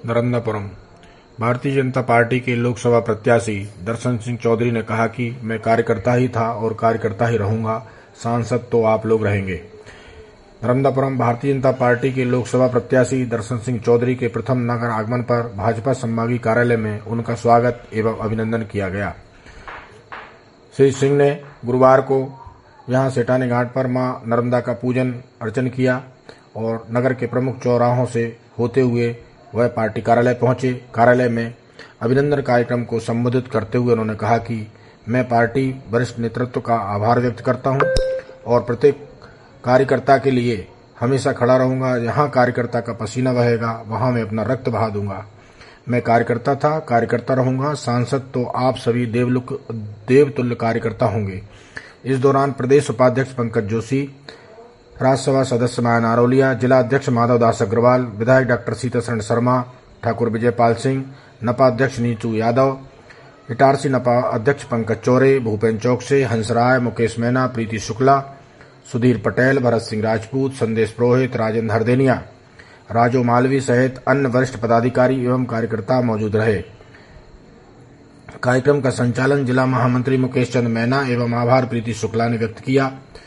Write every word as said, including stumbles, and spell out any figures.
नरंदापुरम। Bharatiya Janata party के लोकसभा प्रत्याशी दर्शन सिंह चौधरी ने कहा कि मैं कार्यकर्ता ही था और कार्यकर्ता ही रहूंगा, सांसद तो आप लोग रहेंगे। नरंदापुरम। भारतीय जनता पार्टी के लोकसभा प्रत्याशी दर्शन सिंह चौधरी के प्रथम नगर आगमन पर भाजपा संभागीय कार्यालय में उनका स्वागत एवं अभिनंदन किया गया। श्री सिंह ने गुरुवार को यहां सेठानी घाट पर मां नर्मदा का पूजन अर्चन किया और नगर के प्रमुख चौराहों से होते हुए वह पार्टी कार्यालय पहुंचे। कार्यालय में अभिनंदन कार्यक्रम को संबोधित करते हुए उन्होंने कहा कि मैं पार्टी वरिष्ठ नेतृत्व का आभार व्यक्त करता हूं और प्रत्येक कार्यकर्ता के लिए हमेशा खड़ा रहूंगा। जहां कार्यकर्ता का पसीना बहेगा वहां मैं अपना रक्त बहा दूंगा। मैं कार्यकर्ता था, कार्यकर्ता रहूंगा, सांसद तो आप सभी देवलुक देवतुल्य कार्यकर्ता होंगे। इस दौरान प्रदेश उपाध्यक्ष पंकज जोशी, राज्यसभा सदस्य माया नारोलिया, जिला अध्यक्ष माधव दास अग्रवाल, विधायक डॉक्टर सीताशरण शर्मा, ठाकुर विजयपाल सिंह, नपा अध्यक्ष नीतू यादव, इटारसी नपा अध्यक्ष पंकज चौरे, भूपेन चौकसे, हंसराय, मुकेश मैना, प्रीति शुक्ला, सुधीर पटेल, भरत सिंह राजपूत, संदेश पुरोहित, राजेंद्र हरदेनिया, राजू मालवी सहित अन्य वरिष्ठ पदाधिकारी एवं कार्यकर्ता मौजूद रहे। कार्यक्रम का संचालन जिला महामंत्री मुकेश चंद मैना एवं आभार प्रीति शुक्ला ने व्यक्त किया।